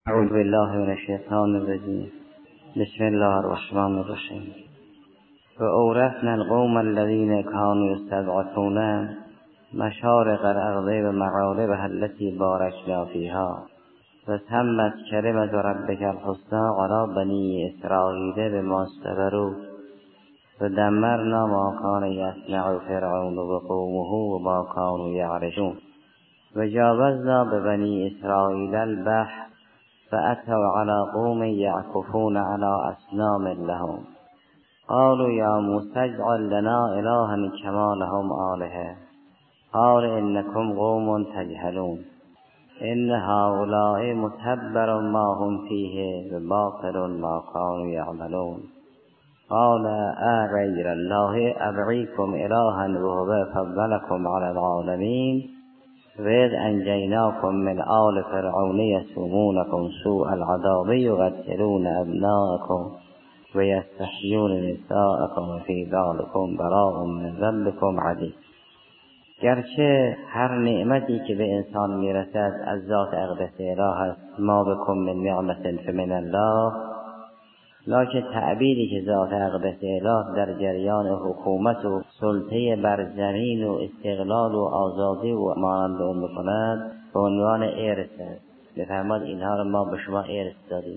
اعوذ بالله من الشیطان الرجیم. بسم الله الرحمن الرحیم. وأورثنا القوم الذين كانوا يستضعفون مشارق الأرض ومغاربها التي باركنا فيها وتمت كلمة ربك الحسنى على بني إسرائيل بما صبروا ودمرنا ما كان يصنع فرعون وقومه وما كانوا يعرشون وجاوزنا ببني إسرائيل البحر فأتوا على قوم يعكفون على أصنام لهم قالوا يا موسى اجعل لنا إلها كما لهم آلهة قال إنكم قوم تجهلون إن هؤلاء متبر ما هم فيه وباطل ما كانوا يعملون قال أغير الله أبغيكم إلها وهو فضلكم على العالمين وإذ أنجيناكم من آل فرعون يسومونكم سوء العذاب يقتلون أبناءكم ويستحيون نساءكم وفي ذلكم براء من ربكم عظیم. گرچه هر نعمتی که به انسان میرسد از ذات اقدس اله است، ما بکم من نعمت فمن الله، لکن تعبیری که ذات اقدس اله در جریان حکومت و سلطه بر زمین و استقلال و آزادی و مانند اون میکند به عنوان ارث است. بفرماد اینها را ما به شما ارث دادیم.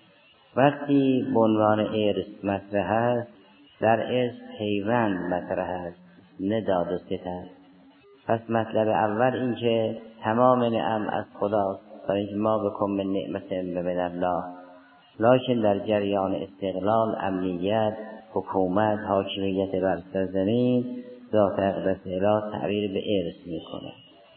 وقتی به عنوان ارث مطرح است، در ارث پیوند مطرح است، نه داد و ستد. پس مطلب اول این که تمام نعم از خداست، برای اینکه ما بکن من نعمت من الله، لکن در جریان استقلال، امنیت، حکومت، حاکمیت بر سرزمین ذات اقدس اله تعبیر به ارث میکنه.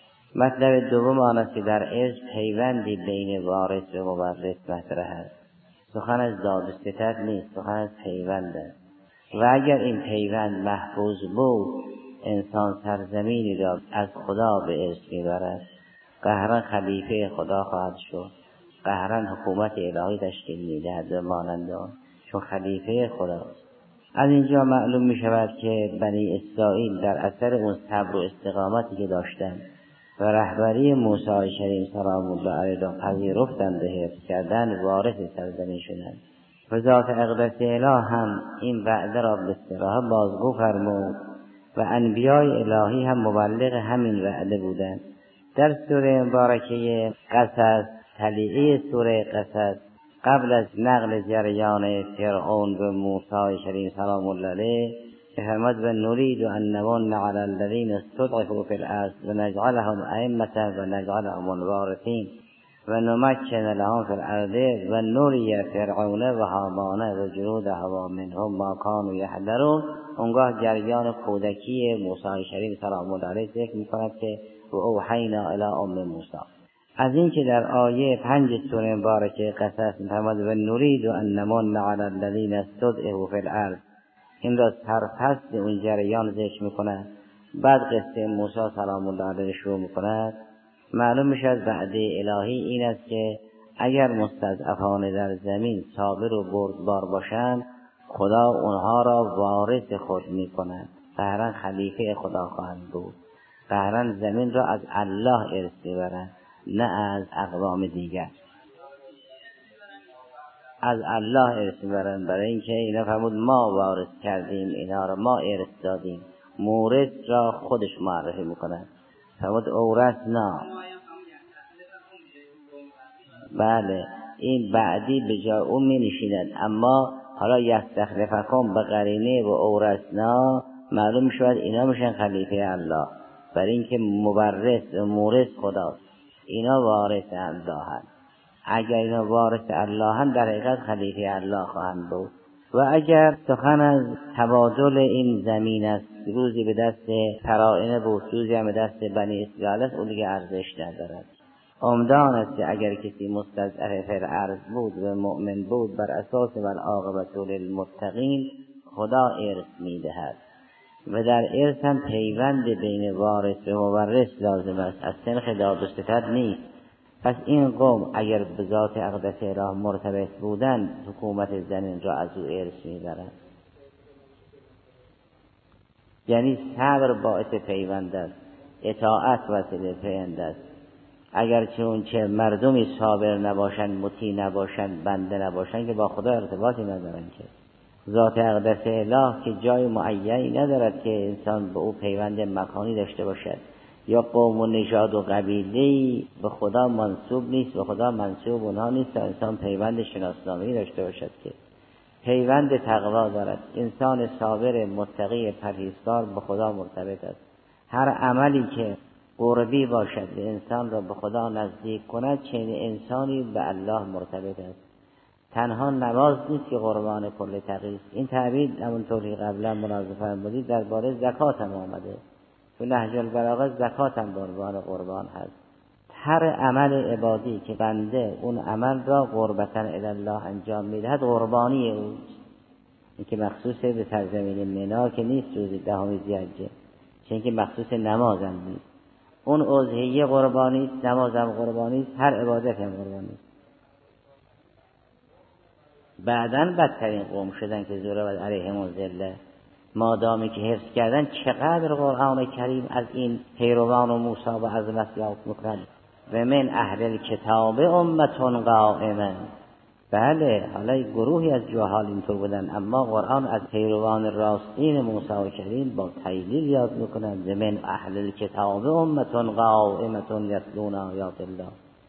مطلب دوم آن است که در ارث پیوندی بین وارث و مورث مطرح است. سخن از داد و ستد نیست، سخن از پیوند است. و اگر این پیوند محفوظ بود، انسان سرزمینی را از خدا به ارث میبرد، قهرا خلیفه خدا خواهد شد، قهرا حکومت الهی تشکیل میدهد و مانند آن، چون خلیفه خداست. از اینجا معلوم می شود که بنی اسرائیل در اثر اون صبر و استقامتی که داشتند و رهبری موسی کریم سلام الله علیه را پذیرفتند و حفظ کردند، وارث سرزمین شدند. و ذات اقدس اله هم این وعده را به صراحت بازگو فرمود و انبیای الهی هم مبلغ همین وعده بودند. در سوره مبارکه قصص، تلیعه سوره قصص، قبل از نقل جریان فرعون و موسی کریم سلام الله علیه فرمود و نرید ان نمن علی الذین استضعفوا فی الارض و نجعلهم ائمة و نجعلهم الوارثین و نمکن لهم فی الارض و نری فرعون و هامان و جنودهما منهم ما كانوا یحذرون. اونگاه جریان کودکی موسی کریم سلام الله علیه ذکر می‌کند که و اوحینا الی ام موسی. از این که در آیه 5 سوره مبارکه قصص می‌فرماد و نرید ان نمن علی الذین استضعفوا فی الارض، این را سرپست اون جریان ذکر می‌کند. بعد قصه موسی سلام الله علیه شروع می‌کند. معلوم می‌شود وعده الهی این است که اگر مستضعفان در زمین صابر و بردبار باشند، خدا اونها را وارث خود می‌کند، قهرا خلیفه خدا خواهند بود، قهرا زمین را از الله ارث می‌برند، نه از اقوام دیگر، از الله ارث می‌برند. برای اینکه اینا فرمود ما وارث کردیم، اینا را ما ارث دادیم. مورث را خودش معرفی می‌کند. فرمود اورثنا. بله، این بعدی به جای اون می‌نشیند، اما حالا یستخلفکم به قرینه و اورثنا معلوم شود اینا میشن خلیفه الله، برای اینکه مورث و مورث خداست، اینا وارث الله هستند. اگر اینا وارث الله هستند در حقیقت خلیفه الله خواهند بود. و اگر سخن از تبادل این زمین است، روزی به دست فراعنه بود، روزی هم به دست بنی اسرائیل است، اون دیگه ارزش ندارد. عمدان است که اگر کسی مستضعف فی الارض بود و مؤمن بود، بر اساس والعاقبة للمتقین خدا ارث میدهد. و در ارث هم پیوند بین وارث و مورث لازم است، از سنخ داد و ستد نیست. پس این قوم اگر به ذات اقدس اله مرتبط بودند، حکومت زمین را از او ارث میبرند. یعنی صبر باعث پیوند است، اطاعت وسیله پیوند است. اگرچه اون چه مردمی صابر نباشند، مطیع نباشند، بنده نباشند که با خدا ارتباطی ندارن. که ذات اقدس اله که جای معینی ندارد که انسان به او پیوند مکانی داشته باشد، یا قوم و نژاد و قبیله‌ای به خدا منسوب نیست، به خدا منسوب اونها نیست تا انسان پیوند شناسنامه‌ای داشته باشد. که پیوند تقوا دارد. انسان صابر متقی پرهیزکار به خدا مرتبط است. هر عملی که قربی باشد به انسان را به خدا نزدیک کند، چنین انسانی به الله مرتبط است. تنها نماز نیست که قربان کل تقی است. این تعبیر همونطور که قبلا ملاحظه فرمودید درباره زکات هم آمده. تو نهج البلاغه زکات هم قربان هست. هر عمل عبادی که بنده اون عمل را قربتاً الی الله انجام میدهد قربانی اوست. این که مخصوص به سرزمین منا که نیست روز 10 ذی‌حجه، چون که مخصوص نماز هم نیست. اون اضحیه قربانی است، نماز هم قربانی است، هر عبادت هم قربانی است. بعداً بدترین قوم شدن که ضربت علیهم الذله، مادامی که حفظ کردن. چقدر قرآن کریم از این پیروان و موسی و عظمت یاد می‌کند. و من اهل الکتاب امة قائمه. بله، حالا گروهی از جهال اینطور بودن، اما قرآن از پیروان راستین موسی و کریم با تایید یاد می‌کند. و من اهل الکتاب امة قائمه یتلون آیات الله.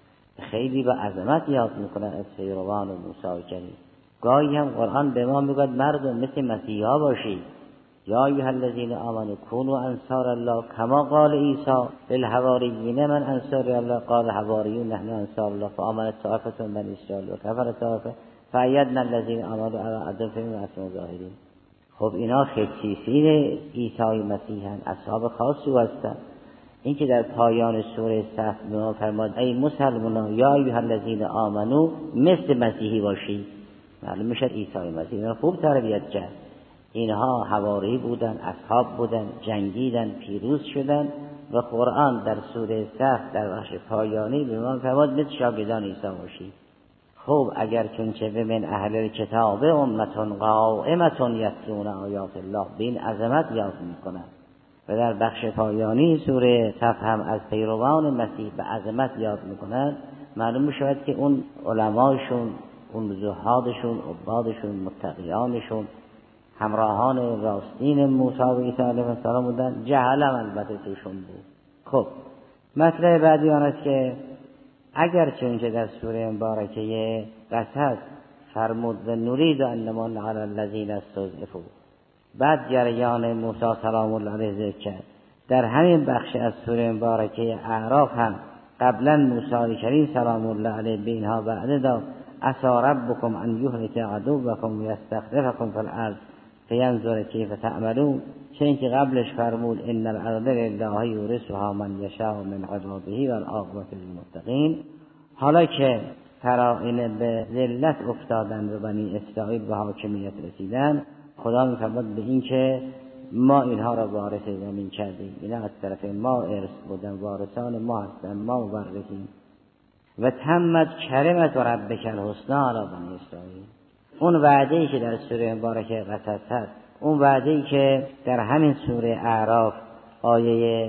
خیلی با عظمت یاد می‌کند از پیروان موسی و کریم. گاهی هم قرآن به ما میگوید مردم مثل مسیحا باشید. یا ایها الذین آمنوا کونوا انصار الله کما قال عیسی للحواریین من انصار الله قال الحواریون نحن انصار الله فآمنت طائفة من بنی اسرائیل و کفرت طائفة فأیدنا الذین آمنوا علی عدوهم و ظاهرین. خب اینا خصیصین عیسی مسیحن، اصحاب خاصی هستند. این که در پایان سوره صف به ما فرمود ای مسلمانان یا ایها الذین آمنوا مثل مسیحی باشید، معلوم میشه عیسی مسیح اینا خوب تربیت کرد. اینها حواری بودن، اصحاب بودن، جنگیدن، پیروز شدن و قرآن در سوره صف در بخش پایانی به ما فرمود مثل شاگردان عیسی باشید. خب اگر چنچه به من اهل الکتاب امة قائمه یتلون آیات الله، به این عظمت یاد میکنند. و در بخش پایانی سوره صف هم از پیروان مسیح به عظمت یاد میکنند. معلوم میشود که اون علمایشون، اون زهادشون، عبادشون، متقیانشون، همراهان راستین موسی و عیسی علیه السلام بودن. جهل هم البته توشون بود. خب مطلب بعدی آن است که اگر چنانچه در سوره مبارکه قصص فرمود و نرید ان نمن علی الذین استضعفوا، بعد جریان موسی سلام الله علیه ذکر کرد. در همین بخش از سوره مبارکه اعراف هم قبلا موسی کریم سلام الله علیه به اینها وعده داد عسی ربکم ان یهلک عدوکم و یستخلفکم فی الارض فینظر کیف تعملون. چون که قبلش فرمود ان الارض لله یورثها من یشاء من عباده والعاقبة للمتقین. حالا که فرائض به ذلت افتادن و بنی اسرائیل به حاکمیت رسیدن، خدا می‌فرماد به این که ما اینها را وارث زمین کردیم، اینا از طرف ما ارث بودن، وارثان ما هستن، ما مورثیم. و تمت کلمت ربک الحسنی علی بنی اسرائیل. اون وعده‌ای که در سوره مبارکه قصص هست، اون وعده‌ای که در همین سوره اعراف آیه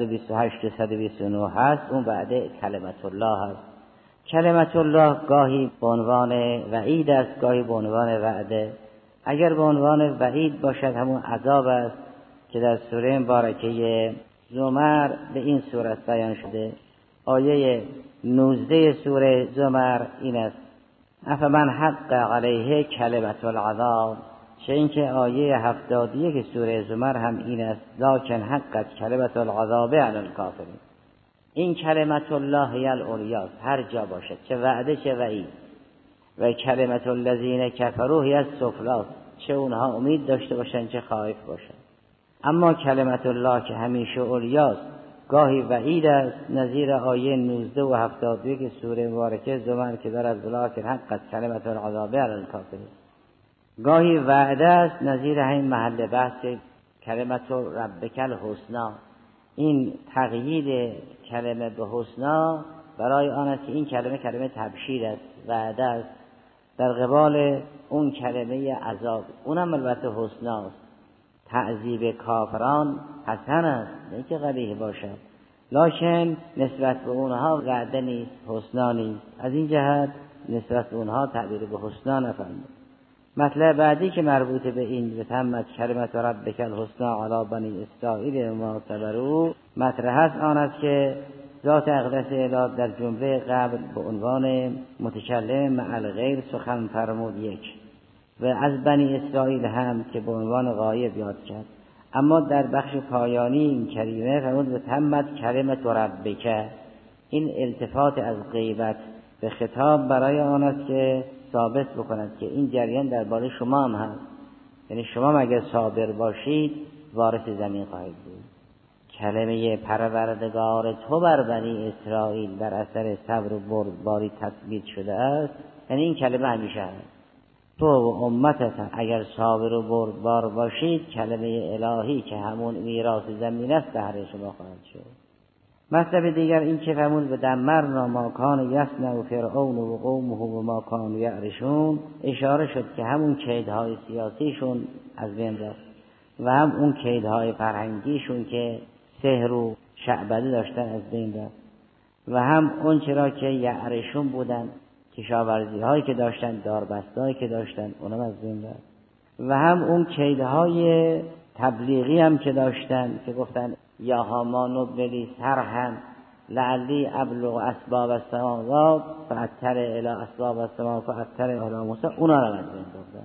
128 و 129 هست، اون وعده کلمت الله هست. کلمت الله گاهی به عنوان وعید است، گاهی به عنوان وعده. اگر به عنوان وعید باشد همون عذاب است که در سوره مبارکه زمر به این صورت بیان شده. آیه 19 سوره زمر این است افمن حق علیه کلمت العذاب. چه اینکه آیه 71 سوره زمر هم این است لکن حقت کلمت العذاب علی الکافرین. این کلمت الله هی العلیا، هر جا باشد، چه وعده چه وعید. و کلمت الذین کفروا هی السفلی، چه اونها امید داشته باشند چه خائف باشند. اما کلمت الله که همیشه علیاست، گاهی وعید است نظیر آیه 19 و 71 سوره مبارکه زمر که دارد لکن حقت کلمت العذاب علی الکافرین. گاهی وعده است نظیر همین محل بحث کلمت ربک الحسنی. این تقیید کلمه به حسنا برای آن است که این کلمه کلمه تبشیر است، وعده است، در قبال اون کلمه عذاب. اونم البته حسنا است. تعذیب کافران حسن است، نه که قبیح باشد. لکن نسبت به اونها وعده نیست، حسنا نیست. از این جهت نسبت به اونها تعبیر به حسنا نفرمود. مطلب بعدی که مربوط به این به تمت کلمت ربک الحسنا علی بنی اسرائیل ما صبروا مطرح است، آن است که ذات اقدس الهی در جمله قبل به عنوان متکلم مع الغیر سخن فرمود یک، و از بنی اسرائیل هم که به عنوان غایب یاد کرد. اما در بخش پایانی این کلمه فرمود به تمت کلمت ربک. این التفات از غیبت به خطاب برای آن است که ثابت بکند که این جریان درباره شما هم هست، یعنی شما اگر صابر باشید وارث زمین خواهید بود. کلمه پروردگار تو بر بنی اسرائیل در اثر صبر و بردباری تثبیت شده است، یعنی این کلمه همیشه هست. تو و امتت اگر صابر و بردبار باشید کلمه الهی که همون میراث زمین است بهر شما خواهد شد. مطلب دیگر این که فرمود به دمرنا ما کان یصنع فرعون و قومه و ما کانوا یعرشون، اشاره شد که همون کیدهای سیاسیشون از بین رفت و هم اون کیدهای فرهنگیشون که سحر و شعبده داشتن از بین رفت و هم اون چرا که یعرشون بودن، کشاورزی هایی که داشتن، داربستهایی که داشتن، اونم از بین رفت و هم اون کیدهای تبلیغی هم که داشتن که گفتن یا هامان ابن لی صرحا لعلی ابلغ اسباب السماوات فاطلع الی اسباب السماوات فاطلع الی موسی، اونا رو از بین بردن.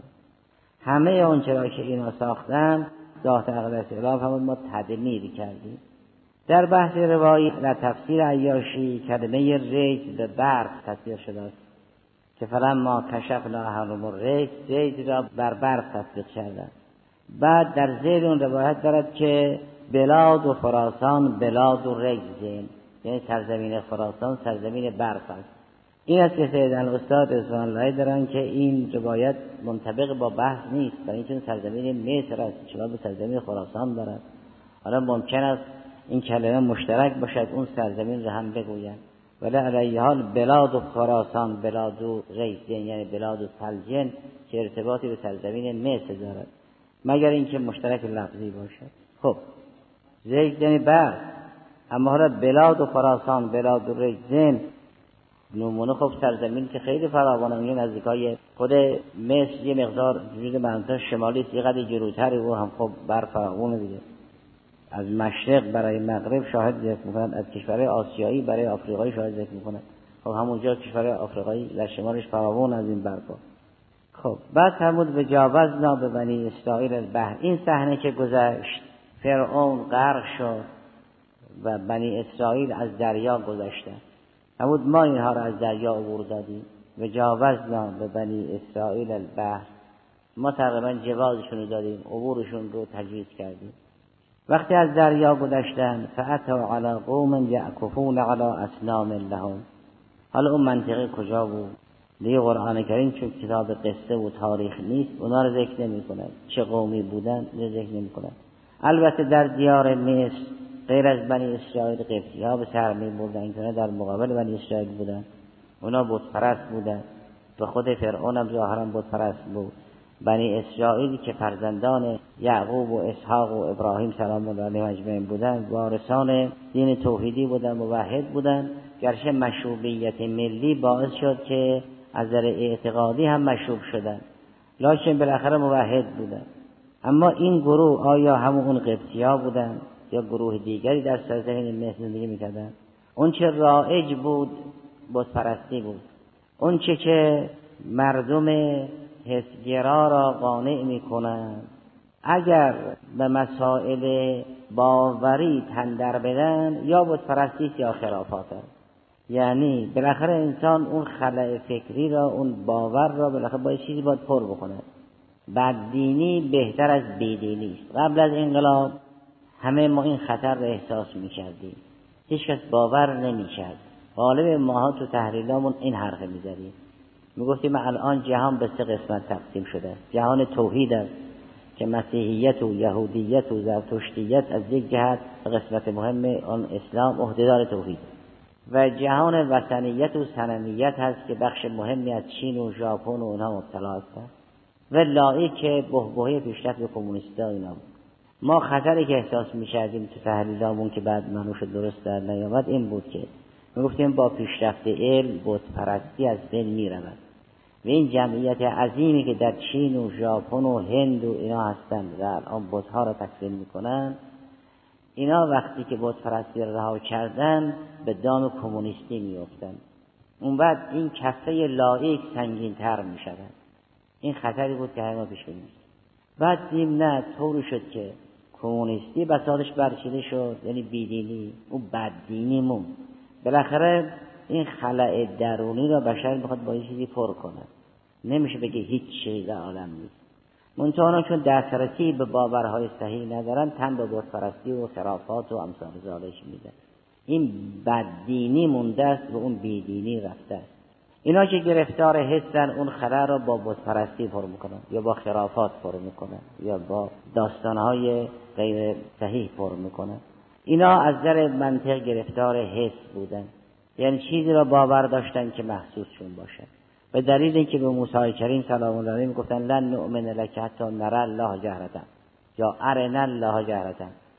همه اون چرا که اینا ساختن ذات اقدس الهی فرمود ما تدمیر کردیم. در بحث روایی در تفسیر عیاشی کلمه ریج به برق تفسیر شده است که فلما کشفنا عنهم الریج، ریج را بر برق تفسیر کردند. بعد در ذیل اون روایت دارد که بلاد و خراسان بلاد و رجزین، یعنی سرزمین خراسان سرزمین برق است. این است که سیدنا الاستاد رضوان الله دارن که این روایت منطبق با بحث نیست، برای اینکه سرزمین مصر است چرا به سرزمین خراسان دارد. حالا ممکن است این کلمه مشترک باشد اون سرزمین را هم بگویند، ولی علیه حال بلاد و خراسان بلاد و رجزین یعنی بلاد و سلجن که ارتباطی به سرزمین مصر دارد، مگر اینکه مشترک لفظی باشد. خب رجزین برق، اما حالا بلاد و خراسان بلاد و رجزین نمونه خب سرزمین که خیلی فراوانه، میگه نزدیکای خود مصر یه مقدار جزء منطقه شمالی است، یه قدر جلوتر و هم خب برق فراوانه دیگه. از مشرق برای مغرب شاهد ذکر میکنند، از کشورهای آسیایی برای آفریقایی شاهد ذکر میکنند. خب همونجا کشورهای آفریقایی در شمالش فراوان از این برقا. خب بعد فرمود به جاوزنا به بنی اسرائیل البحر، این صحنه که گذشت فرعون غرق شد و بنی اسرائیل از دریا گذشتند. فرمود ما اینها را از دریا عبور دادیم و جاوزنا به بنی اسرائیل البحر، ما تقریبا جوازشون رو دادیم، عبورشون رو تجویز کردیم. وقتی از دریا گذشتند فاتوا علی قوم یعکفون علی اصنام لهم، حالا اون منطقه کجا بود؟ دیگه قرآن کریم چون کتاب قصه و تاریخ نیست اونا رو ذکر نمی کند، چه قومی بودن ذکر نمی کند. البته در دیار مصر غیر از بنی اسرائیل قبطی ها به سر می بردن که در مقابل بنی اسرائیل بودن، اونا بت پرست بودن و خود فرعون هم ظاهرا بت پرست بود. بنی اسرائیل که فرزندان یعقوب و اسحاق و ابراهیم سلام الله علیهم اجمعین بودند، وارثان دین توحیدی بودند، موحد بودند، گرچه مشروبیت ملی باعث شد که از نظر اعتقادی هم مشروب شدند، لکن بالاخره موحد بودند. اما این گروه آیا همون قبطی‌ها بودند یا گروه دیگری در سرزمین مصر زندگی می‌کردند؟ اون چه رایج بود بت پرستی بود، اون چه که مردم حسگرا را قانع می‌کنند اگر به مسائل باوری تن در بدن یا بت پرستی یا خرافات است. یعنی بالاخره انسان اون خلأ فکری را، اون باور را بالاخره با چیزی باید پر بکنه. بددینی بهتر از بیدینی است. قبل از انقلاب همه ما این خطر را احساس می‌کردیم، هیچ کس باور نمی‌کرد. غالب ماها تو تحلیلامون این حرف می‌زدیم، میگفتیم الان جهان به 3 قسمت تقسیم شده است. جهان توحید است که مسیحیت و یهودیت و زرتشتیت از یک جهت به قسمت مهم آن اسلام عهدهدار توحید، و جهان وثنیت و صنمیت هست که بخش مهمی از چین و ژاپن و اونها مبتلا هستند، و لایی که بحبوحه پیشرفت کمونیستا اینا بود. ما خطری که احساس می‌کردیم تو تحلیلامون که بعد منوش درست در نیامد این بود که میگفتیم با پیشرفت علم بت پرستی از بین میرود و این جمعیت عظیمی که در چین و ژاپن و هند و اینا هستند و الان بت‌ها را تکفیر میکنن، اینا وقتی که بت پرستی را رها کردن به دام کمونیستی میافتند. اون بعد این کفه لایق سنگین‌تر میشود. این خطری بود که همه پیش بینی. بعد دیم نه طوری شد که کمونیستی بساطش برچیده شد، یعنی بیدینی، اون بددینی مون. بالاخره این خلأ درونی را بشر میخواد با یه چیزی پر کنه. نمیشه بگه هیچ چیز عالم نیست. منتها چون دسترسی به باورهای صحیح ندارن، تن به بت پرستی و خرافات و امثال ذالک میدن. این بددینی مونده است و اون بیدینی رفته است. اینا که گرفتار حسن اون خلا را با بت پرستی پر میکنن یا با خرافات پر میکنن یا با داستانهای غیر صحیح پر میکنن. اینا از در منطق گرفتار حس بودن، یعنی چیزی را باور داشتن که محسوسشون باشه. به دلیل اینکه به موسی کریم سلام الله علیه میگفتن لن نؤمن لک حتی نری الله جهرة یا ارنا الله جهرة.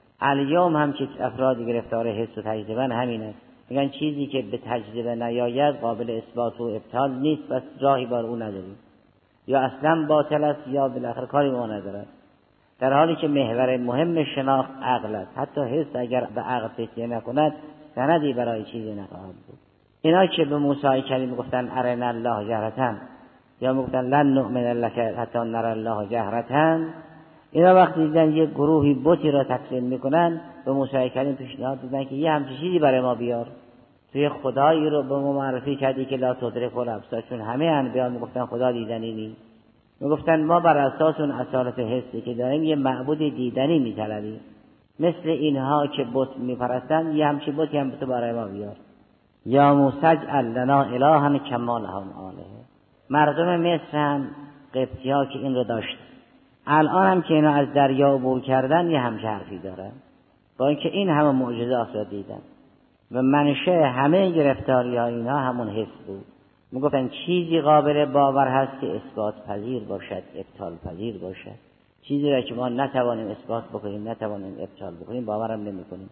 الیوم هم که افرادی گرفتار حس و تجربه همینه، میگن چیزی که به تجربه نیاید قابل اثبات و ابطال نیست، بس راهی بر اون نداریم، یا اصلا باطل است یا بالاخره کاری ما ندارد. در حالی که محور مهم شناخت عقل است. حتی حس اگر به عقل تکیه نکند سندی برای چیزی نخواهد بود. اینا که به موسی کریم میگفتن ارنا الله جهرة یا میگفتن لن نؤمن لک حتی نری الله جهرة، اینا وقتی دیدن یک گروهی بتی را تکذیب میکنن، به موسی کریم پیشنهاد دادن که یه همچین چیزی برای ما بیار. توی خدایی رو به ما معرفی کردی که لا تدرک الابصار، چون همه انبیا میگفتن خدا دیدنی نیست. میگفتن ما بر اساس اون اصالت حسی که داریم یه معبود دیدنی میطلبیم، مثل اینها که بت میپرستن یه همچین بتی هم تو برای ما بیار. یا موسی اجعل لنا الها کما لهم آلهه. مردم مصر هم قبطی‌ها که این رو داشت، الان هم که اینا از دریا عبور کردن یه همچه حرفی دارن، با اینکه این همه معجزات را دیدن و منشه همه گرفتاری ها اینا همون حس بود. میگفتن چیزی قابل باور هست که اثبات پذیر باشد، ابطال پذیر باشد. چیزی را که ما نتوانیم اثبات بکنیم، نتوانیم ابطال بکنیم، باورم نمی‌کنیم.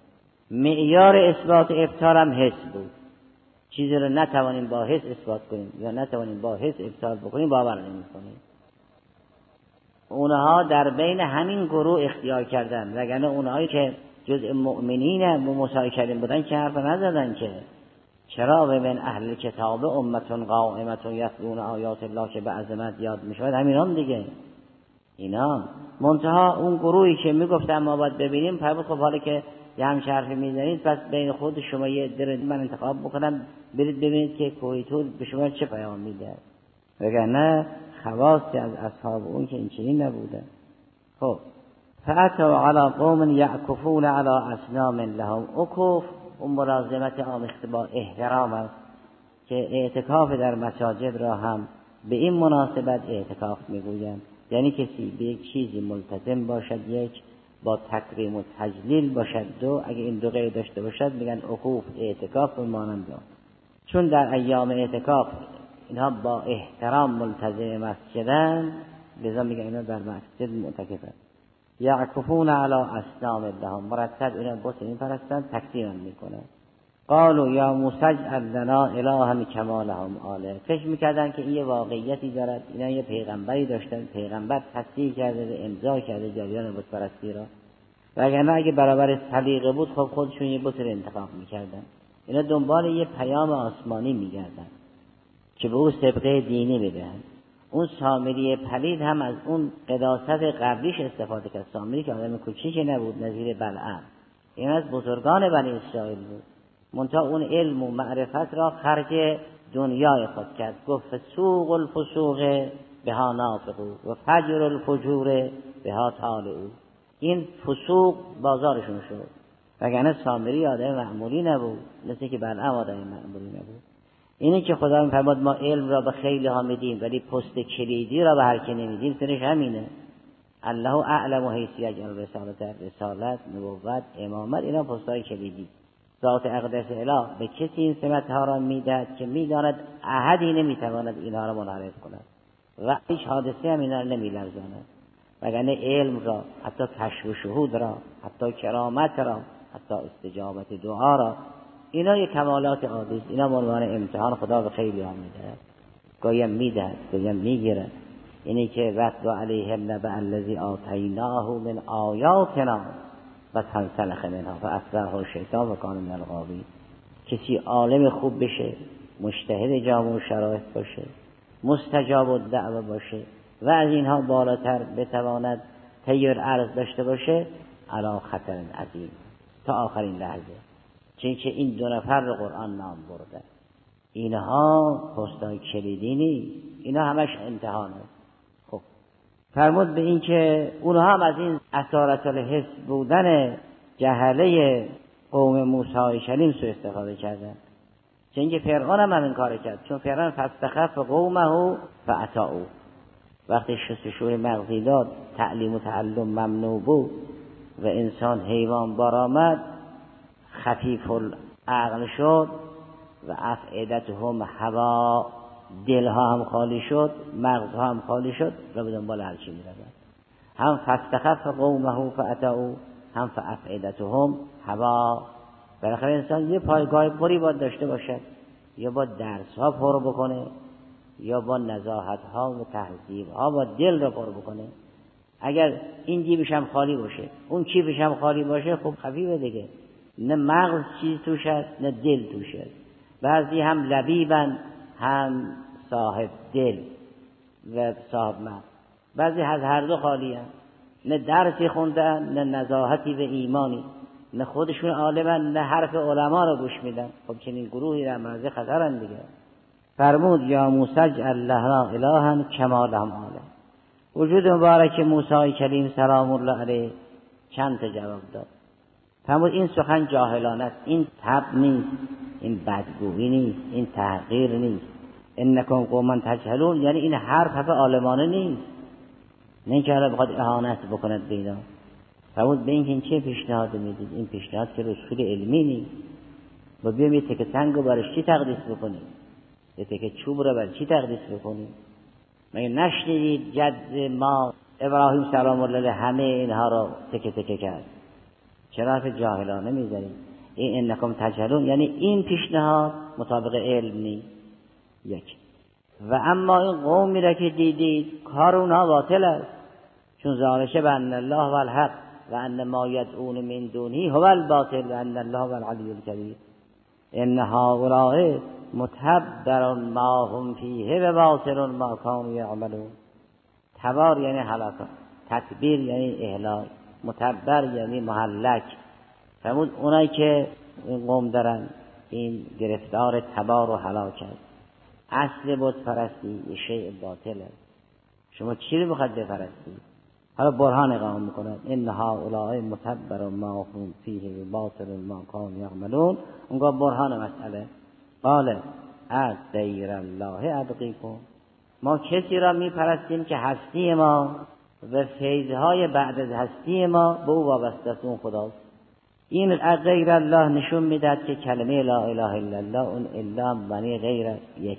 معیار اثبات و ابطال هم حس بود. چیزی را نتوانیم با حس اثبات کنیم یا نتوانیم با حس ابطال بکنیم، باور نمی‌کنیم. اونها در بین همین گروه اختیار کردن، وگرنه اونهایی که جزء مؤمنین موسی کریم بودن که حرف نزدن که چرا و من اهل کتاب امتون قائمتون یتلون آیات الله که به عظمت یاد میشود، همینان دیگه. اینا منتها اون گروهی که میگفتن ما باید ببینیم، خب حالا که یه همچه حرفی میزنید پس بین خود شما یه در من انتخاب بکنم برید ببینید که کوهیتور به شما چه پیام میده، وگرنه خواصی از اصحاب اون که این چنین نبوده. خب فأتوا علی قوم یعکفون علی اصنام لهم. عکوف اون ملازمت آمیخته با احترام است که اعتکاف در مساجد را هم به این مناسبت اعتکاف میگویند، یعنی کسی به یک چیزی ملتزم باشد، یک با تکریم و تجلیل باشد، دو اگه این دو غیر داشته باشد میگن عکوف اعتکاف و مانند آن. چون در ایام اعتکاف اینها با احترام ملتزم مسجدن، لذا میگن اینا در مسجد معتکفن. یعکفون علی اصنام لهم، مرتب اینا بت میپرستن، تکفیر میکنن. قالوا یا موسی اجعل لنا الها کما لهم آلهه. فکر میکردن که این یه واقعیتی دارد، اینا یه پیغمبری داشتن، پیغمبر تصدیق کرده، امضا کرده جریان بت پرستی را، وگرنه اگه برابر سلیقه بود خب خودشون یه بت رو انتخاب میکردن. اینا دنبال یه پیام آسمانی میگردن که به او سبقه دینی بدهن. اون سامری پلید هم از اون قداست قبلیش استفاده کرد. سامری که آدم کوچیکی نبود، نظیر بلعم، این از بزرگان بنی اسرائیل بود، منتها اون علم و معرفت را خرج دنیای خود کرد. گفت فسوق الفسوق بها نافقو و فجر الفجور بها طالعو. این فسوق بازارشون شد، وگرنه سامری آدم معمولی نبود، مثل که بلعم آدم معمولی نبود. اینی که خدا می‌فرماد ما علم را به خیلی ها میدیم ولی پست کلیدی را به هر کی نمیدیم، سرش همینه. الله اعلم حیثیت رسالت، نبوت، امامت، اینا پست‌های کلیدی. ذات اقدس اله به کسی این سمت‌ها را میدهد که میداند احدی نمیتواند اینها را منعرف کند و هیچ حادثه هم اینا را نمیلرزاند. وگرنه علم را، حتی کشف و شهود را، حتی کرامت را، حتی استجابت دعا را، اینا یک کمالات عادی است. اینا به عنوان امتحان خدا به خیلی ها میده، گاهی میدهد، گاهی میگیره. اینی که وقت و علیهم نبأ الذی آتیناه من آیاتنا و فانسلخ منها فاتبعه الشیطان فکان من الغاوین. کسی عالم خوب بشه، مجتهد جامع شرایط باشه، مستجاب الدعوه باشه و از اینها بالاتر بتواند تیر عرض داشته باشه، علی خطر عظیم تا آخرین لحظه. چون که این دو نفر رو قرآن نام برده، اینها پستای کلیدی نیست، اینا همش امتحانه. خب فرمود به این که اونها هم از این اثارت الحس بودن جهله قوم موسی کلیم سوء استفاده کردن. چون که فرعون هم این کار کرد، چون فرعون فاستخف قومه فاطاعوا، وقتی شستشوی مغزی داد، تعلیم و تعلم ممنوع بود و انسان حیوان بار آمد، خفیف العقل شد و افئدتهم هوا، دلها هم خالی شد، مغزها هم خالی شد و به دنبال هر چی می‌رود. هم فاستخف قومه فاطاعوا، هم فافئدتهم هوا. بالاخره انسان یه پایگاه پری باید داشته باشد، یا با درس ها پر بکنه، یا با نزاهت ها و تهذیب ها با دل را پر بکنه. اگر این جیبش هم خالی باشه، اون کیفش هم خالی باشه، خب خفیفه دیگه، نه مغز چیز توش هست نه دل توش هست. بعضی هم لبیبن، هم صاحب دل و صاحب مغز، بعضی از هر دو خالی هم، نه درسی خوندن، نه نزاهتی و ایمانی، نه خودشون عالمن، نه حرف علما رو گوش میدن. خب چنین گروهی در معرض خطرن دیگه. فرمود یا موسی اجعل لنا الها کما لهم آله. وجود مبارک موسی کلیم سلام الله علیه چند تا جواب داد. فرمود این سخن جاهلانه است، این تب نیست، این بدگویی نیست، این تحقیر نیست. انکم قوما تجهلون، یعنی این حرف عالمانه نیست، نه اینکه حالا بخواد اهانت بکند به اینا. فرمود به این چه پیشنهاد میدید؟ این پیشنهاد که رسول علمی نیست. با بیام یه تکه سنگ رو برش چی تقدیس بکنیم؟ یه تکه چوب رو برش چی تقدیس بکنیم؟ مگه نشنیدید جد ما ابراهیم سلام الله علیه همه اینها رو تکه تکه کرد؟ چرا حرف جاهلانه میزنید؟ این انکم تجهلون، یعنی این پیشنهاد مطابق علم نیست. یک. و اما این قومی را که دیدید کار اونها باطل است، چون ذالک بان الله و الحق و ان ما یدعون من دونه هو الباطل و ان الله هو العلی الکبیر. ان هؤلاء متبر ما هم فیه و باطل ما کانوا یعملون. تبار یعنی هلاکت، تکبیر یعنی اهلاک، متبر یعنی مهلک. فرمود اونایی که این قوم دارن این گرفتار تبار و هلاکت. اصل بت پرستی یه شیء باطله. شما چی رو بخواد بپرستید؟ حالا برهان اقامه میکنن ان هؤلاء متبر ما هم فیه و باطل ما کانوا یعملون. اونجا برهان مسئله. قال غیر الله ابغیکم، ما کسی را میپرستیم که هستی ما و فیضهای بعد از هستی ما به او وابسته است، اون خداست. این غیر الله نشون میداد که کلمه لا اله الا الله اون الا معنی غیر یک.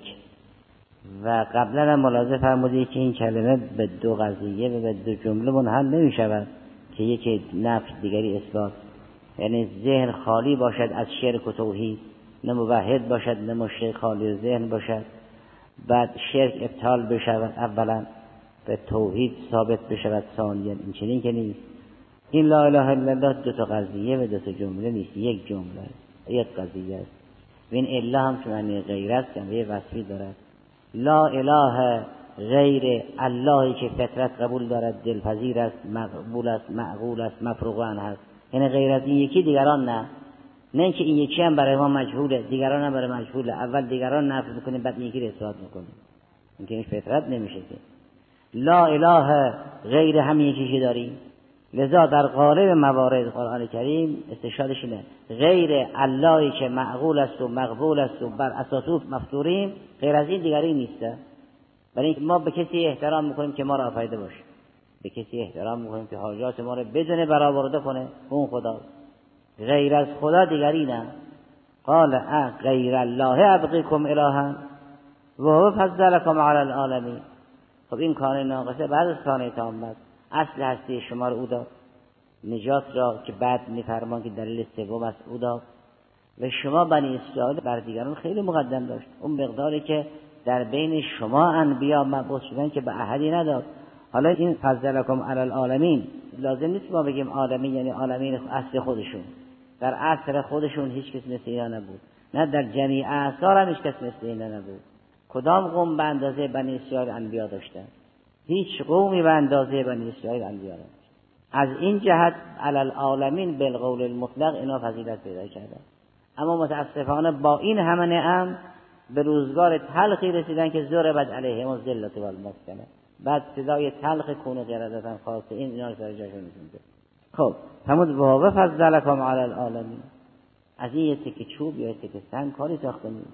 و قبلا هم ملاحظه فرمودی که این کلمه به دو قضیه و به دو جمله منحل نمی شود که یکی نفی دیگری اثبات. یعنی ذهن خالی باشد از شرک و توحید، نه موحد باشد نه مشرک، خالی ذهن باشد، بعد شرک ابطال بشود اولا به توحید ثابت بشود ثانیا. این چنین که نیست. این لا اله الا الله دو تا قضیه و دو تا جمله نیست، یک جمله است، یک قضیه است. این الا هم که معنی غیر است که یه وصفی دارد. لا اله غیر اللهی که فطرت قبول دارد، دلپذیر است، مقبول است، معقول است، مفروغ عنه است. یعنی غیر از این یکی دیگران نه. نه اینکه این یکی هم برای ما مجهوله، دیگران هم برای مجهوله. اول دیگران نفی میکنیم بعد یکی رو اثبات میکنیم. این که این فطرت نمیشه که. لا اله غیر همین یکی که داریم. لذا در غالب موارد قرآن کریم استشهادش اینه، غیر اللهی که معقول است و مقبول است و بر اساس مفطوریم، غیر از این دیگری نیسته. برای اینکه ما به کسی احترام میکنیم که ما را آفریده باشه، به کسی احترام میکنیم که حاجات ما را بدون برآورده کنه، اون خدا. غیر از خدا دیگری نه. قال غیر الله ابغیکم الها و هو فضلکم علی العالمین. خب این کانه ناقصه بعد از کانه تام است. اصل هستی شما رو او داد، نجات را که بعد میفرمان که دلیل سوم است او داد. و شما بنی اسرائیل بر دیگران خیلی مقدم داشت، اون مقداری که در بین شما انبیا مبعوث شدن که به احدی نداد. حالا این فضلکم علی العالمین لازم نیست ما بگیم عالمین یعنی عالمین اصل خودشون، در عصر خودشون هیچ کس مثل اینا نبود، نه در جمیع اعصار هم هیچ کس مثل اینا نبود. کدام قوم به اندازه بنی اسرائیل انبیا داشتن؟ هیچ قومی به اندازه بنی اسرائیل انبیا نداشت. از این جهت علی العالمین بالقول المطلق اینا فضیلت پیدا کردن. اما متاسفانه با این همه نعم به روزگار تلخی رسیدن که ضربت علیهم الذلة والمسکنة، بعد صدای تلخ کون قردة خاسئین اینا رو سر جاشون می‌ذاره. خب فرمود و فضلکم علی العالمین، از این یه تکه چوب یا تکه سنگ کاری ساخته نیست.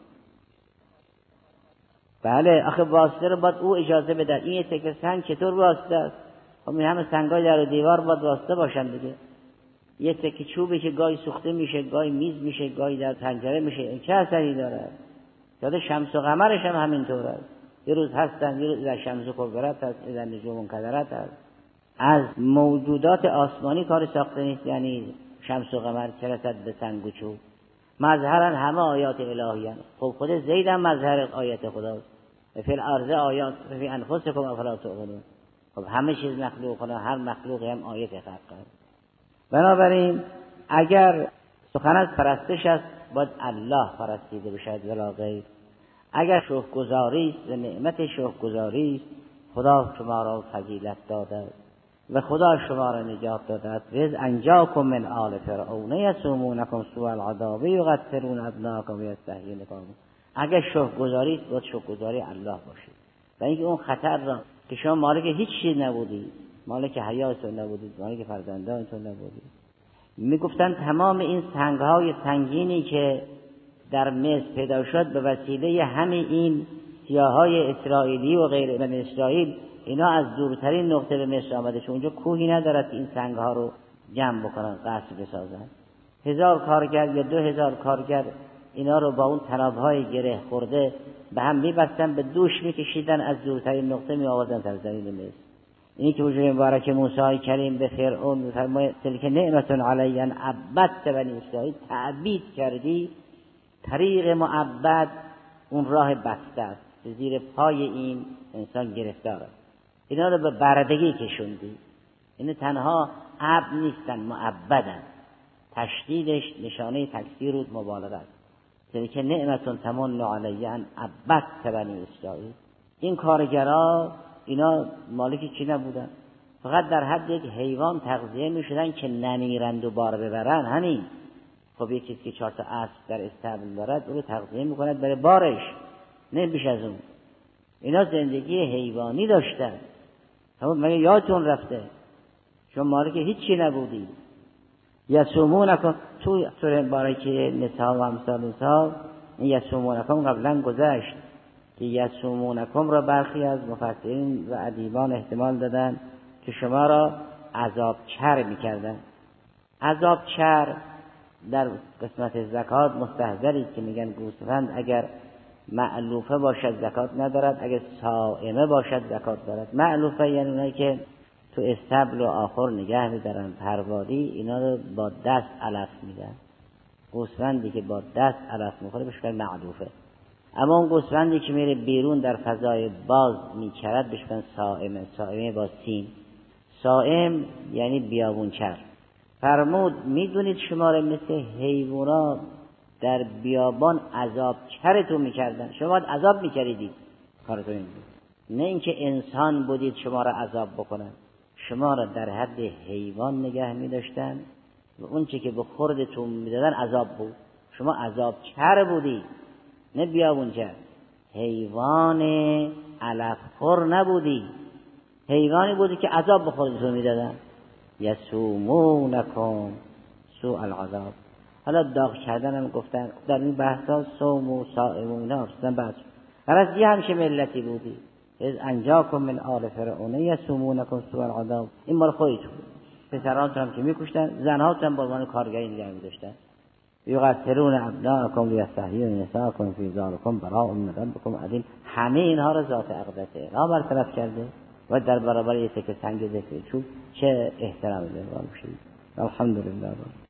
بله آخه واسطه رو باید او اجازه بده. این یه تکه سنگ چطور واسطه است؟ خب این همه سنگای در دیوار باید واسطه باشن دیگه. یه تکه چوبی که گاهی سوخته میشه، گاهی میز میشه، گاهی در پنجره میشه، این چه اثری داره؟ یاد شمس و قمرش هم همینطور است. یه روز هستن، یه روز در شمس و کبرت هست، در نجوم منکدرت هست. از موجودات آسمانی کار ساخته نیست، یعنی شمس و قمر چه رسد به سنگ و چوب. مظهرن همه آیات الهی هست. خب خود زید هم مظهر آیات خداست. فی الارض آیات فی انفسکم افلا تعقلون. خب همه چیز مخلوق خدا، هر مخلوقی هم آیت خلق کرد. بنابراین اگر سخن از پرستش است باید الله پرستیده بشد ولا غیر. اگر شکرگزاری است و نعمت شکرگزاری است، خدا شما را فضیلت داده و خدا شما را نجات داده است. وَإِذْ أَنْجَاكُمْ مِنْ آلِ فِرْعَوْنَ یَسُومُونَکُمْ سُوءَ الْعَذَابِ یُقَتِّلُونَ أَبْنَاءَکُمْ وَیَسْتَحْیُونَ نِسَاءَکُم. اگر شکرگزاری است باید شکرگزاری الله باشید و اینکه اون خطر را که شما مالک هیچ چیز نبودید، مالک حیاتتون نبودید، مالک فرزندانتون نبودید. میگفتن تمام این سنگ‌های سنگینی که در مصر پیدا شد به وسیله همه این سیاهای اسرائیلی و غیر بنی اسرائیل، اینا از دورترین نقطه به مصر آمده، چون اونجا کوهی ندارد که این سنگ‌ها رو جمع بکنن قصر بسازن. 1000 کارگر یا 2000 کارگر اینا رو با اون تناب‌های گره خورده به هم می‌بستن، به دوش می‌کشیدن، از دورترین نقطه می‌آوردن تا زمین مصر. اینی که وجود مبارک موسی کریم به فرعون می‌فرماید تلک نعمت علی ان عبدت بنی اسرائیل، تعبید کردی، طریق معبد اون راه بسته است، زیر پای این انسان گرفتار است، اینا رو به بردگی کشوندی. این تنها عبد نیستن، معبدن. تشدیدش نشانه تکثیر و مبالغه است. تلک نعمت تمن علی ان عبدت بنی اسرائیل. این کارگرا اینا مالکی چی نبودن، فقط در حد یک حیوان تغذیه میشدن که نمیرند و بار ببرن. همین خب یک چیزی که 4 تا اسب در استبل دارد او رو تغذیه میکند برای بارش، نه بیش از اون. اینا زندگی حیوانی داشتن. همون مگه یادتون رفته شما مالک هیچی نبودی؟ یسومونکم تو سوره مبارکه نساء و امثال نساء، یسومونکم قبلا گذشت که یسومونکم را برخی از مفسرین و ادیبان احتمال دادن که شما را عذاب چر میکردن. عذاب چر در قسمت زکات مستحضری که میگن گوسفند اگر معلوفه باشد زکات ندارد، اگر صائمه باشد زکات دارد. معلوفه یعنی اونایی که تو استبل و آخر نگه میدارن، پروادی، اینا رو با دست علف میدن. گوسفندی که با دست علف میخوره بهش میگن معلوفه. اما اون گوسفندی که میره بیرون در فضای باز میچرد بهش میگن صائمه. صائمه با سین. صائم یعنی بیابونچر. فرمود میدونید شما را مثل حیوانات در بیابان عذاب چرتون میکردن، شما باید عذاب میکردید. کارتون این بود، نه اینکه انسان بودید شما را عذاب بکنن. شما را در حد حیوان نگه میداشتن و اون چی که به خوردتون میدادن عذاب بود. شما عذاب چر بودید، نه بیابونچر. حیوان علف خور نبودی، حیوانی بودی که عذاب به خوردتون میدادن. یسومونکم سوء العذاب. حالا داغ کردن هم گفتن در این بحثا صوم و صائم و اینا افتادن بعد. غرض یه همشه ملتی بودی. از انجاکم من آل فرعون یسومونکم سوء العذاب. این مال خودتون. پسرانتون هم که میکشتن، زنهاتون هم با عنوان کارگری نگه میداشتن. یقتلون ابناءکم ویستحیون نساءکم فی ذالکم براء من ربکم عظیم. همه اینها را ذات اقدسه را برطرف کرده. و در برابر یه تکه سنگ ذکر چوب چه احترامی به ما بشه. الحمدلله.